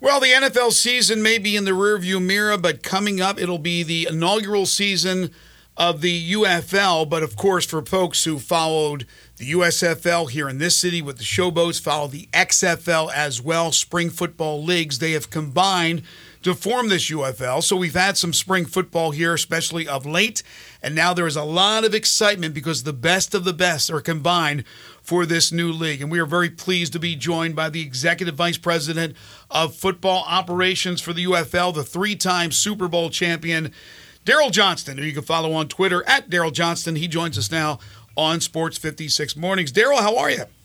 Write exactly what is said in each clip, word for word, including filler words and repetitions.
Well, the N F L season may be in the rearview mirror, but coming up, it'll be the inaugural season of the U F L. But, of course, for folks who followed the U S F L here in this city with the Showboats, follow the X F L as well, spring football leagues, they have combined to form this U F L. So we've had some spring football here, especially of late, and now there is a lot of excitement because the best of the best are combined for this new league. And we are very pleased to be joined by the Executive Vice President of Football Operations for the U F L, the three-time Super Bowl champion, Daryl Johnston, who you can follow on Twitter at Daryl Johnston. He joins us now on Sports fifty-six Mornings. Daryl, how are you?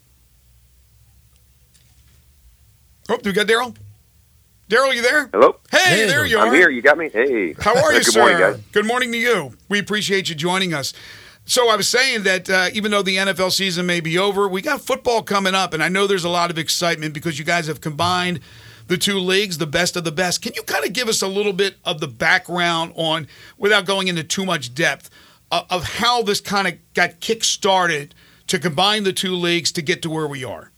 Oh, do we got Daryl? Daryl, you there? Hello? Hey, hey there you I'm are. I'm here. You got me? Hey. How are you, Good sir? morning, guys. Good morning to you. We appreciate you joining us. So I was saying that uh, even though the N F L season may be over, we got football coming up, and I know there's a lot of excitement because you guys have combined the two leagues, the best of the best. Can you kind of give us a little bit of the background on, without going into too much depth, uh, of how this kind of got kick-started to combine the two leagues to get to where we are?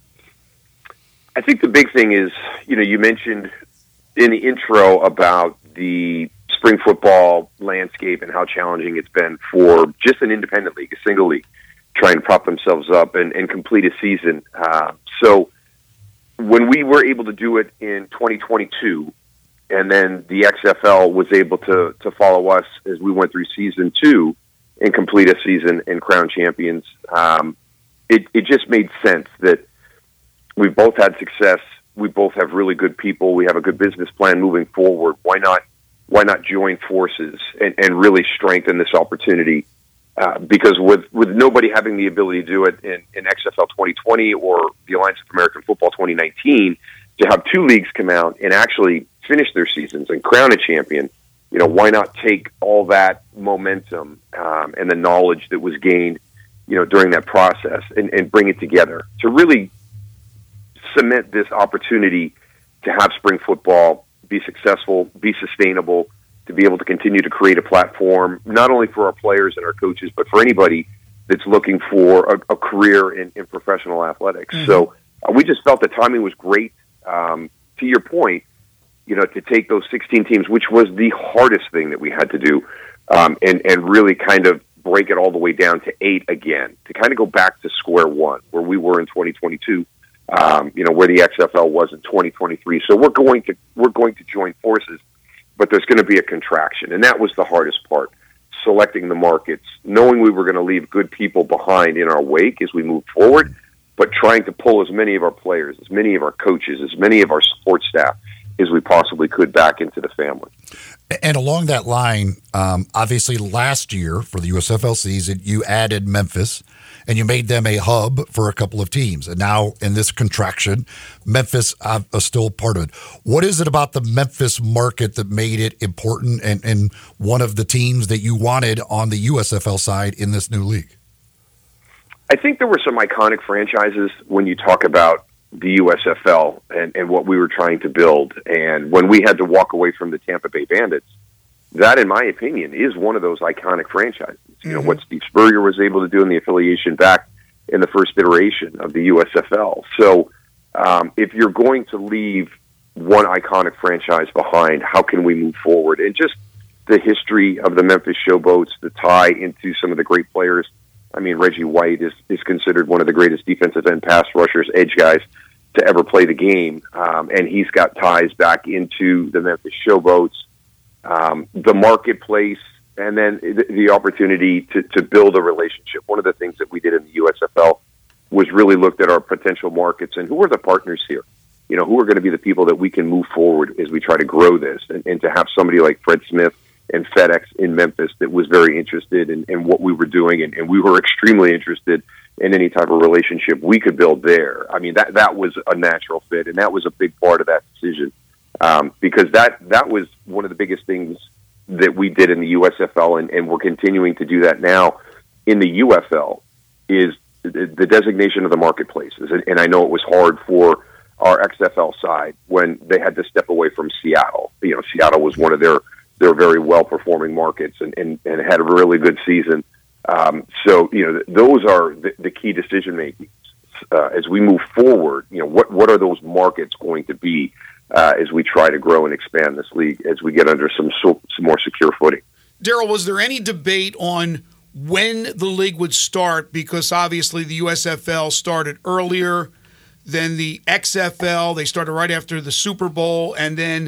I think the big thing is, you know, you mentioned in the intro about the spring football landscape and how challenging it's been for just an independent league, a single league, trying to prop themselves up and, and complete a season. Uh, so when we were able to do it in twenty twenty-two, and then the X F L was able to, to follow us as we went through season two and complete a season and crown champions, um, it, it just made sense that we've both had success. We both have really good people. We have a good business plan moving forward. Why not why not join forces and, and really strengthen this opportunity? Uh, because with, with nobody having the ability to do it in, in X F L twenty twenty or the Alliance of American Football twenty nineteen, to have two leagues come out and actually finish their seasons and crown a champion, you know, why not take all that momentum um, and the knowledge that was gained, you know, during that process and, and bring it together to really cement this opportunity to have spring football be successful, be sustainable, to be able to continue to create a platform, not only for our players and our coaches, but for anybody that's looking for a, a career in, in professional athletics. Mm-hmm. So uh, we just felt the timing was great. Um, to your point, you know, to take those sixteen teams, which was the hardest thing that we had to do, um, and, and really kind of break it all the way down to eight again, to kind of go back to square one, where we were in twenty twenty-two. Um, you know, where the X F L was in twenty twenty-three. So we're going to we're going to join forces, but there's going to be a contraction, and that was the hardest part: selecting the markets, knowing we were going to leave good people behind in our wake as we move forward, but trying to pull as many of our players, as many of our coaches, as many of our support staff as we possibly could back into the family. And along that line, um, obviously last year for the U S F L season, you added Memphis and you made them a hub for a couple of teams. And now in this contraction, Memphis uh, is still part of it. What is it about the Memphis market that made it important and, and one of the teams that you wanted on the U S F L side in this new league? I think there were some iconic franchises when you talk about the U S F L and, and what we were trying to build. And when we had to walk away from the Tampa Bay Bandits, that, in my opinion, is one of those iconic franchises. You know, mm-hmm. what Steve Spurrier was able to do in the affiliation back in the first iteration of the U S F L. So um, if you're going to leave one iconic franchise behind, how can we move forward? And just the history of the Memphis Showboats, the tie into some of the great players. I mean, Reggie White is, is considered one of the greatest defensive end pass rushers, edge guys to ever play the game. Um, and he's got ties back into the Memphis Showboats, um, the marketplace, and then the, the opportunity to, to build a relationship. One of the things that we did in the U S F L was really looked at our potential markets and who are the partners here? You know, who are going to be the people that we can move forward as we try to grow this? And, and to have somebody like Fred Smith and FedEx in Memphis that was very interested in, in what we were doing, and, and we were extremely interested in any type of relationship we could build there. I mean, that that was a natural fit, and that was a big part of that decision, um, because that, that was one of the biggest things that we did in the U S F L, and, and we're continuing to do that now in the U F L, is the, the designation of the marketplaces. And, and I know it was hard for our X F L side when they had to step away from Seattle. You know, Seattle was one of their They're very well-performing markets and, and, and had a really good season. Um, so, you know, those are the, the key decision-making. Uh, as we move forward, you know, what, what are those markets going to be? uh, as we try to grow and expand this league as we get under some so, some more secure footing. Daryl, was there any debate on when the league would start? Because obviously the U S F L started earlier than the X F L. They started right after the Super Bowl, and then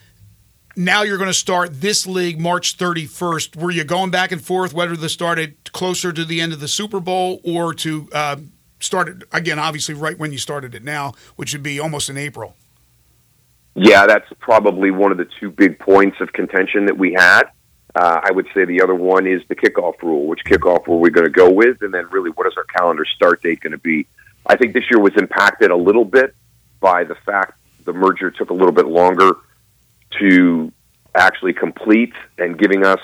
now you're going to start this league March thirty-first. Were you going back and forth whether to start it closer to the end of the Super Bowl or to uh, start it, again, obviously right when you started it now, which would be almost in April? Yeah, that's probably one of the two big points of contention that we had. Uh, I would say the other one is the kickoff rule. Which kickoff rule are we going to go with? And then really, what is our calendar start date going to be? I think this year was impacted a little bit by the fact the merger took a little bit longer to actually complete and giving us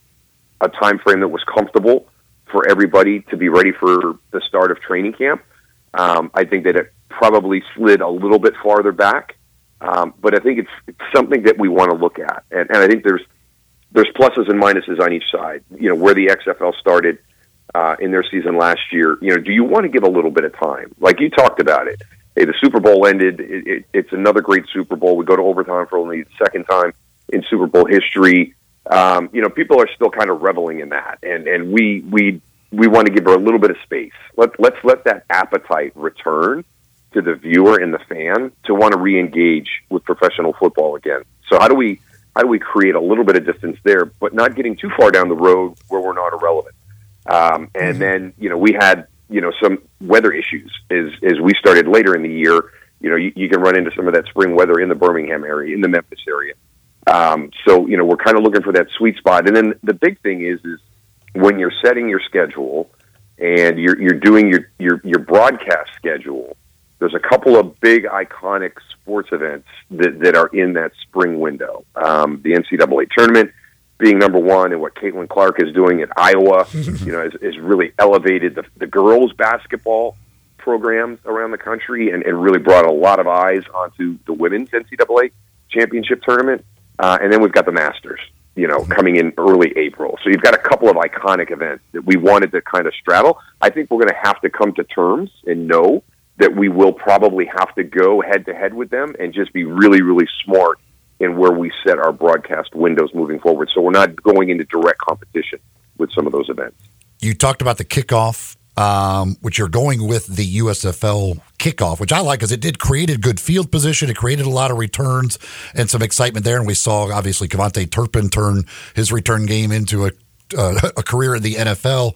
a time frame that was comfortable for everybody to be ready for the start of training camp. Um, I think that it probably slid a little bit farther back, um, but I think it's, it's something that we want to look at. And, and I think there's there's pluses and minuses on each side. You know, where the X F L started uh, in their season last year, you know, do you want to give a little bit of time? Like you talked about it. Hey, the Super Bowl ended. It, it, it's another great Super Bowl. We go to overtime for only the second time in Super Bowl history. Um, you know, people are still kind of reveling in that, and and we we we want to give her a little bit of space. Let let's let that appetite return to the viewer and the fan to want to re-engage with professional football again. So how do we how do we create a little bit of distance there, but not getting too far down the road where we're not irrelevant? Um, and mm-hmm. then you know we had. you know, some weather issues as, as we started later in the year. You know, you, you can run into some of that spring weather in the Birmingham area, in the Memphis area. Um, so, you know, we're kind of looking for that sweet spot. And then the big thing is, is when you're setting your schedule and you're, you're doing your, your, your broadcast schedule, there's a couple of big iconic sports events that, that are in that spring window. Um, the N C double A tournament, being number one, and what Caitlin Clark is doing at Iowa, you know, has, has really elevated the, the girls' basketball programs around the country and, and really brought a lot of eyes onto the women's N C double A championship tournament. Uh, and then we've got the Masters, you know, coming in early April. So you've got a couple of iconic events that we wanted to kind of straddle. I think we're going to have to come to terms and know that we will probably have to go head-to-head with them and just be really, really smart in where we set our broadcast windows moving forward. So we're not going into direct competition with some of those events. You talked about the kickoff, um, which you're going with the U S F L kickoff, which I like because it did create a good field position. It created a lot of returns and some excitement there. And we saw, obviously, KaVontae Turpin turn his return game into a, uh, a career in the N F L.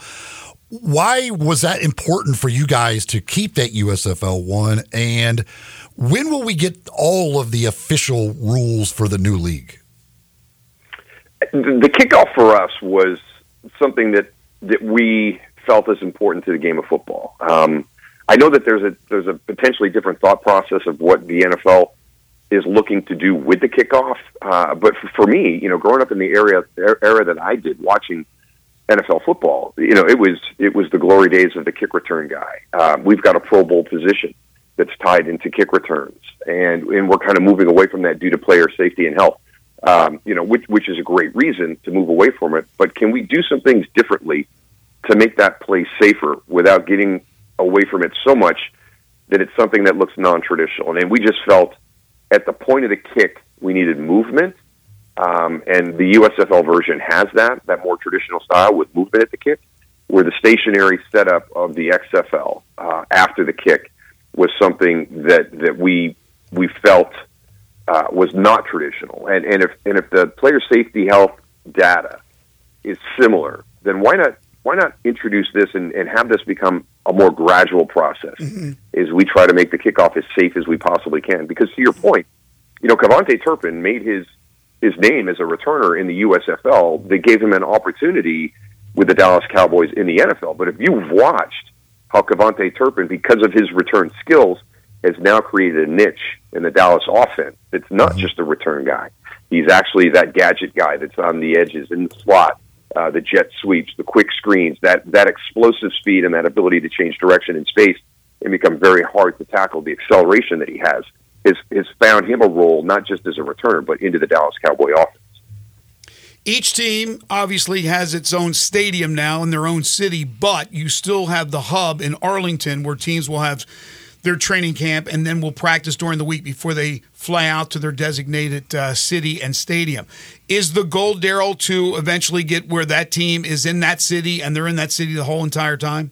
Why was that important for you guys to keep that U S F L one? And when will we get all of the official rules for the new league? The kickoff for us was something that, that we felt is important to the game of football. Um, I know that there's a there's a potentially different thought process of what the N F L is looking to do with the kickoff. Uh, but for, for me, you know, growing up in the area era that I did, watching N F L football, you know, it was it was the glory days of the kick return guy. Uh, we've got a Pro Bowl position that's tied into kick returns, and and we're kind of moving away from that due to player safety and health. Um, you know, which which is a great reason to move away from it. But can we do some things differently to make that play safer without getting away from it so much that it's something that looks non-traditional? And we just felt at the point of the kick we needed movement. Um, and the U S F L version has that, that more traditional style with movement at the kick, where the stationary setup of the X F L uh, after the kick was something that, that we we felt uh, was not traditional. And, and if and if the player safety health data is similar, then why not why not introduce this and, and have this become a more gradual process mm-hmm. as we try to make the kickoff as safe as we possibly can? Because to your point, you know, KaVontae Turpin made his his name as a returner in the U S F L. They gave him an opportunity with the Dallas Cowboys in the N F L. But if you've watched how KaVontae Turpin, because of his return skills, has now created a niche in the Dallas offense, it's not mm-hmm. just a return guy. He's actually that gadget guy that's on the edges, in the slot, uh, the jet sweeps, the quick screens, that, that explosive speed and that ability to change direction in space and become very hard to tackle. The acceleration that he has has, has found him a role, not just as a returner, but into the Dallas Cowboy offense. Each team obviously has its own stadium now in their own city, but you still have the hub in Arlington where teams will have their training camp, and then will practice during the week before they fly out to their designated uh, city and stadium. Is the goal, Daryl, to eventually get where that team is in that city and they're in that city the whole entire time?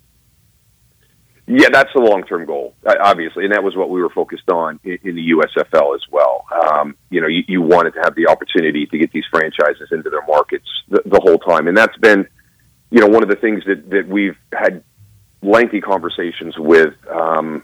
Yeah, that's the long-term goal, obviously, and that was what we were focused on in, in the U S F L as well. Um, you know, you, you wanted to have the opportunity to get these franchises into their markets the, the whole time, and that's been, you know, one of the things that, that we've had lengthy conversations with. Um,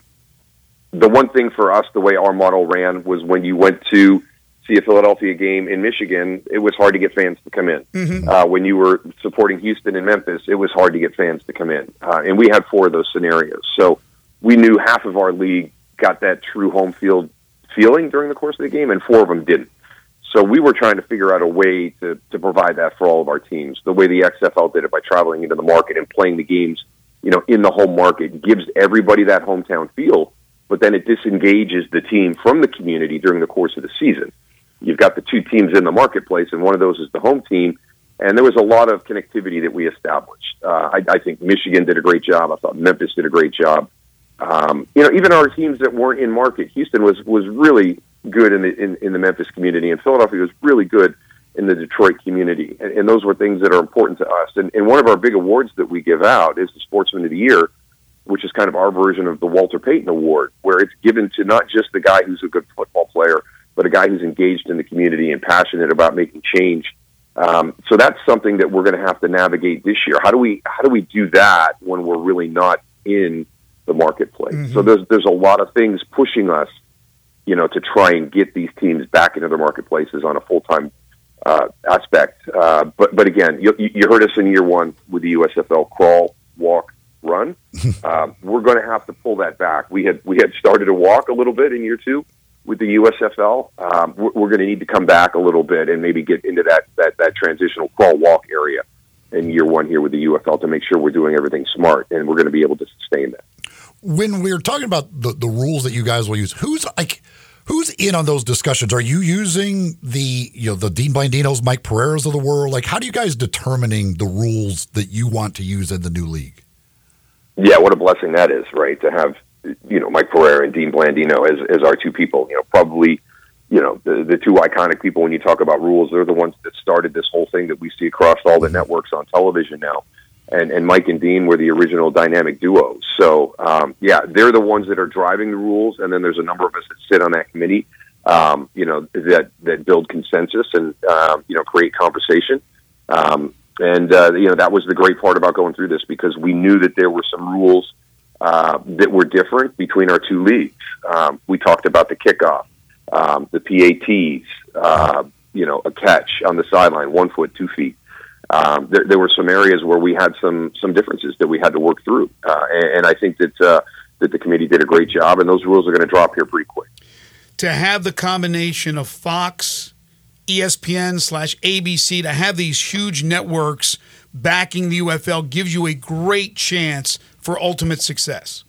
the one thing for us, the way our model ran, was when you went to see a Philadelphia game in Michigan, it was hard to get fans to come in. Mm-hmm. Uh, when you were supporting Houston and Memphis, it was hard to get fans to come in. Uh, and we had four of those scenarios. So we knew half of our league got that true home field feeling during the course of the game, and four of them didn't. So we were trying to figure out a way to, to provide that for all of our teams. The way the X F L did it by traveling into the market and playing the games, you know, in the home market, gives everybody that hometown feel, but then it disengages the team from the community during the course of the season. You've got the two teams in the marketplace, and one of those is the home team. And there was a lot of connectivity that we established. Uh, I, I think Michigan did a great job. I thought Memphis did a great job. Um, you know, even our teams that weren't in market, Houston was was really good in the in, in the Memphis community, and Philadelphia was really good in the Detroit community. And, and those were things that are important to us. And, and one of our big awards that we give out is the Sportsman of the Year, which is kind of our version of the Walter Payton Award, where it's given to not just the guy who's a good football player, but a guy who's engaged in the community and passionate about making change. Um, so that's something that we're going to have to navigate this year. How do we how do we do that when we're really not in the marketplace? Mm-hmm. So there's there's a lot of things pushing us, you know, to try and get these teams back into their marketplaces on a full time uh, aspect. Uh, but but again, you, you heard us in year one with the U S F L crawl, walk, run. um, we're going to have to pull that back. We had we had started to walk a little bit in year two with the U S F L. Um, we're, we're going to need to come back a little bit and maybe get into that, that, that transitional crawl walk area in year one here with the U F L to make sure we're doing everything smart, and we're going to be able to sustain that. When we're talking about the, the rules that you guys will use, who's like, who's in on those discussions? Are you using the, you know, the Dean Blandinos, Mike Pereiras of the world? Like, how do you guys determining the rules that you want to use in the new league? Yeah, what a blessing that is, right? To have, you know, Mike Pereira and Dean Blandino as, as our two people, you know, probably, you know, the, the two iconic people when you talk about rules. They're the ones that started this whole thing that we see across all the networks on television now. And, and Mike and Dean were the original dynamic duo. So, um, yeah, they're the ones that are driving the rules. And then there's a number of us that sit on that committee, um, you know, that, that build consensus and, um, you know, create conversation. Um, and, uh, you know, that was the great part about going through this, because we knew that there were some rules Uh, that were different between our two leagues. Um, we talked about the kickoff, um, the P A Ts, uh, you know, a catch on the sideline, one foot, two feet. Um, there, there were some areas where we had some some differences that we had to work through, uh, and, and I think that uh, that the committee did a great job, and those rules are going to drop here pretty quick. To have the combination of Fox, E S P N slash A B C, to have these huge networks backing the U F L gives you a great chance for ultimate success.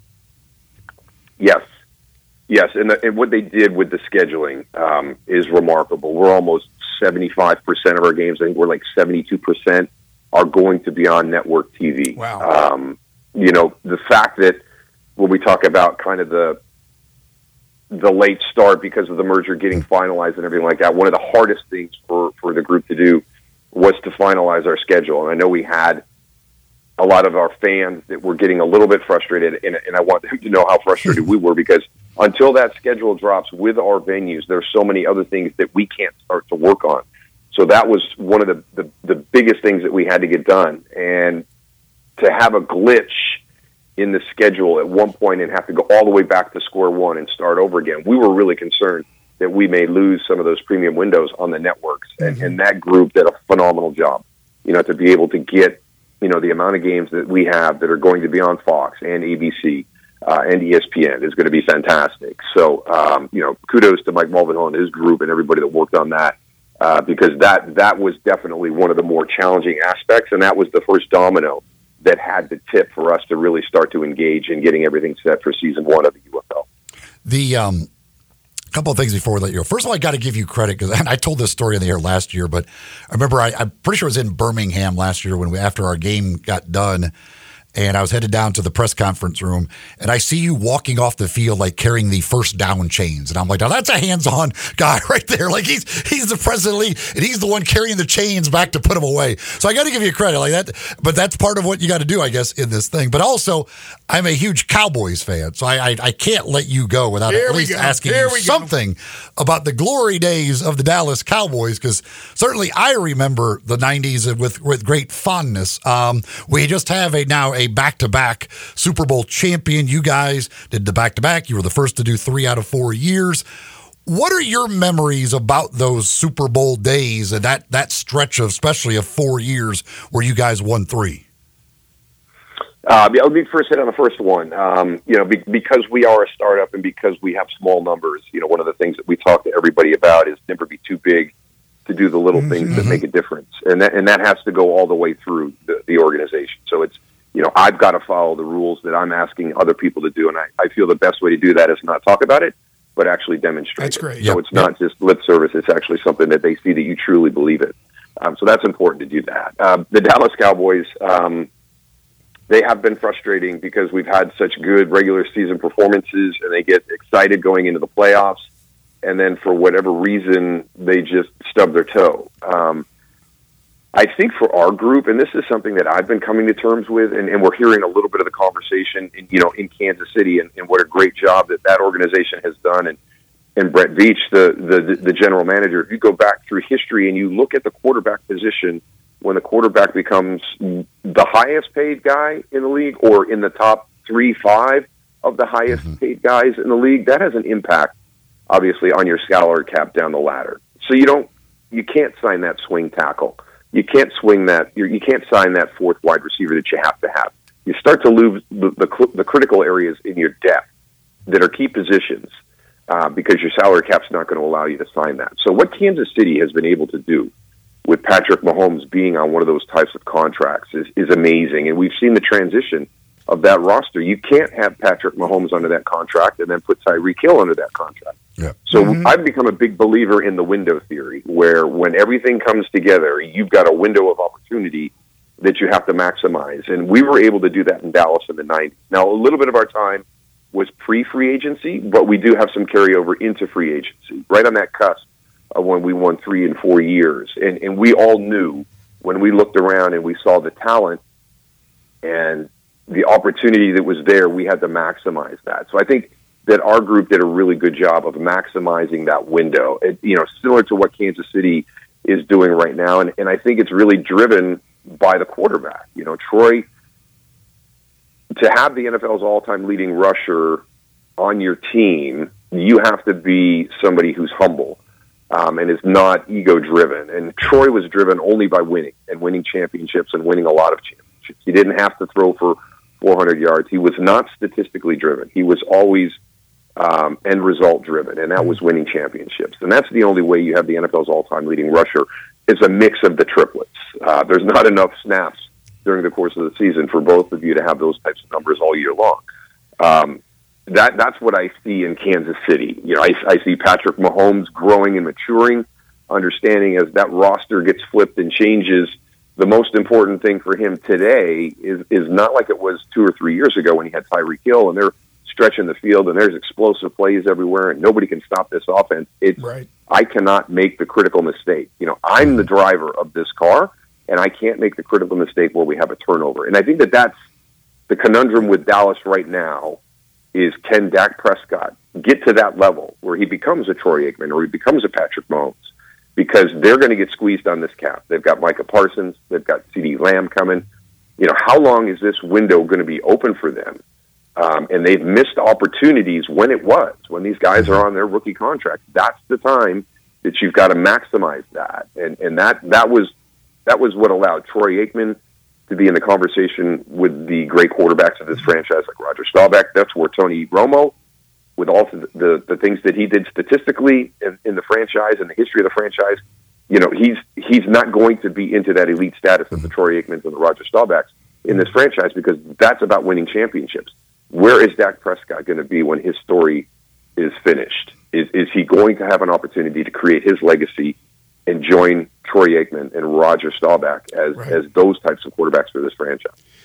Yes. Yes, and, the, and what they did with the scheduling um, is remarkable. We're almost seventy-five percent of our games, I think we're like seventy-two percent, are going to be on network T V. Wow. Um, you know, the fact that when we talk about kind of the the late start because of the merger getting finalized and everything like that, one of the hardest things for, for the group to do was to finalize our schedule. And I know we had a lot of our fans that were getting a little bit frustrated, and, and I want them to know how frustrated we were, because until that schedule drops with our venues, there's so many other things that we can't start to work on. So that was one of the, the, the biggest things that we had to get done. And to have a glitch in the schedule at one point and have to go all the way back to square one and start over again, we were really concerned that we may lose some of those premium windows on the networks. And, mm-hmm. and that group did a phenomenal job, you know, to be able to get, you know, the amount of games that we have that are going to be on Fox and A B C uh, and E S P N is going to be fantastic. So, um, you know, kudos to Mike Mulvihill and his group and everybody that worked on that, uh, because that, that was definitely one of the more challenging aspects, and that was the first domino that had to tip for us to really start to engage in getting everything set for season one of the U F L. The um, couple of things before we let you go. First of all, I got to give you credit, because I told this story in the air last year, but I remember I, I'm pretty sure it was in Birmingham last year when we, after our game got done, and I was headed down to the press conference room, and I see you walking off the field like carrying the first down chains, and I'm like, now that's a hands-on guy right there. Like he's he's the president of the league, and he's the one carrying the chains back to put them away. So I got to give you credit like that, but that's part of what you got to do, I guess, in this thing. But also, I'm a huge Cowboys fan, so I I, I can't let you go without Here at least go. asking Here you we something go. about the glory days of the Dallas Cowboys, because certainly I remember the nineties with with great fondness. Um, we just have a now a back-to-back Super Bowl champion. You guys did the back-to-back. You were the first to do three out of four years. What are your memories about those Super Bowl days and that, that stretch of, especially of four years where you guys won three? Uh, I'll be first hit on the first one. Um, you know, be, because we are a startup and because we have small numbers, you know, one of the things that we talk to everybody about is never be too big to do the little mm-hmm. things that make a difference. And that, and that has to go all the way through the, the organization. So it's, you know, I've got to follow the rules that I'm asking other people to do. And I, I feel the best way to do that is not talk about it, but actually demonstrate That's it. great. So Yep. it's not just lip service. It's actually something that they see that you truly believe it. Um, so that's important to do that. Uh, the Dallas Cowboys, um, they have been frustrating because we've had such good regular season performances and they get excited going into the playoffs. And then for whatever reason, they just stub their toe. Um, I think for our group, and this is something that I've been coming to terms with, and, and we're hearing a little bit of the conversation, in, you know, in Kansas City, and, and what a great job that that organization has done, and and Brett Veach, the, the the general manager. If you go back through history and you look at the quarterback position, when the quarterback becomes the highest paid guy in the league, or in the top three, five of the highest mm-hmm. paid guys in the league, that has an impact, obviously, on your salary cap down the ladder. So you don't, you can't sign that swing tackle. You can't swing that. You're, you can't sign that fourth wide receiver that you have to have. You start to lose the, the, the critical areas in your depth that are key positions uh, because your salary cap's not going to allow you to sign that. So what Kansas City has been able to do with Patrick Mahomes being on one of those types of contracts is, is amazing. And we've seen the transition of that roster. You can't have Patrick Mahomes under that contract and then put Tyreek Hill under that contract. Yeah. So mm-hmm. I've become a big believer in the window theory, where when everything comes together, you've got a window of opportunity that you have to maximize. And we were able to do that in Dallas in the nineties. Now, a little bit of our time was pre-free agency, but we do have some carryover into free agency, right on that cusp of when we won three and four years. And, and we all knew when we looked around and we saw the talent and the opportunity that was there, we had to maximize that. So I think that our group did a really good job of maximizing that window, it, you know, similar to what Kansas City is doing right now. And, and I think it's really driven by the quarterback. You know, Troy, to have the N F L's all-time leading rusher on your team, you have to be somebody who's humble um, and is not ego-driven. And Troy was driven only by winning and winning championships and winning a lot of championships. He didn't have to throw for four hundred yards. He was not statistically driven. He was always um, end result driven, and that was winning championships. And that's the only way you have the N F L's all-time leading rusher. It's a mix of the triplets. Uh, there's not enough snaps during the course of the season for both of you to have those types of numbers all year long. Um, that that's what I see in Kansas City. You know, I, I see Patrick Mahomes growing and maturing, understanding as that roster gets flipped and changes. The most important thing for him today is is not like it was two or three years ago when he had Tyreek Hill and they're stretching the field and there's explosive plays everywhere and nobody can stop this offense. It's right. I cannot make the critical mistake. You know, I'm the driver of this car, and I can't make the critical mistake where we have a turnover. And I think that that's the conundrum with Dallas right now is, can Dak Prescott get to that level where he becomes a Troy Aikman or he becomes a Patrick Mahomes? Because they're going to get squeezed on this cap. They've got Micah Parsons. They've got CeeDee Lamb coming. You know, how long is this window going to be open for them? Um, and they've missed opportunities when it was, when these guys are on their rookie contract. That's the time that you've got to maximize that. And and that that was that was what allowed Troy Aikman to be in the conversation with the great quarterbacks of this franchise, like Roger Staubach. That's where Tony Romo, with all the, the, the things that he did statistically in, in the franchise and the history of the franchise, you know, he's he's not going to be into that elite status of the Troy Aikmans and the Roger Staubachs in this franchise, because that's about winning championships. Where is Dak Prescott going to be when his story is finished? Is is he going to have an opportunity to create his legacy and join Troy Aikman and Roger Staubach as, right. as those types of quarterbacks for this franchise?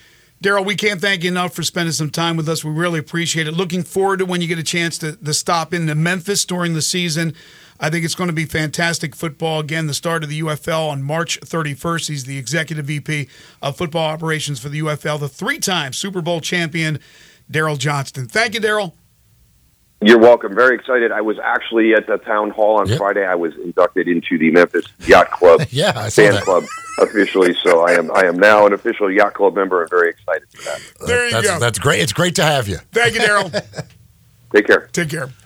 Daryl, we can't thank you enough for spending some time with us. We really appreciate it. Looking forward to when you get a chance to, to stop into Memphis during the season. I think it's going to be fantastic football. Again, the start of the U F L on March thirty-first. He's the Executive V P of Football Operations for the U F L, the three-time Super Bowl champion, Daryl Johnston. Thank you, Daryl. You're welcome. Very excited. I was actually at the town hall on yep. Friday. I was inducted into the Memphis Yacht Club yeah, I saw fan that. club officially. So I am I am now an official Yacht Club member and very excited for that. There you that's, go. That's great. It's great to have you. Thank you, Daryl. Take care. Take care.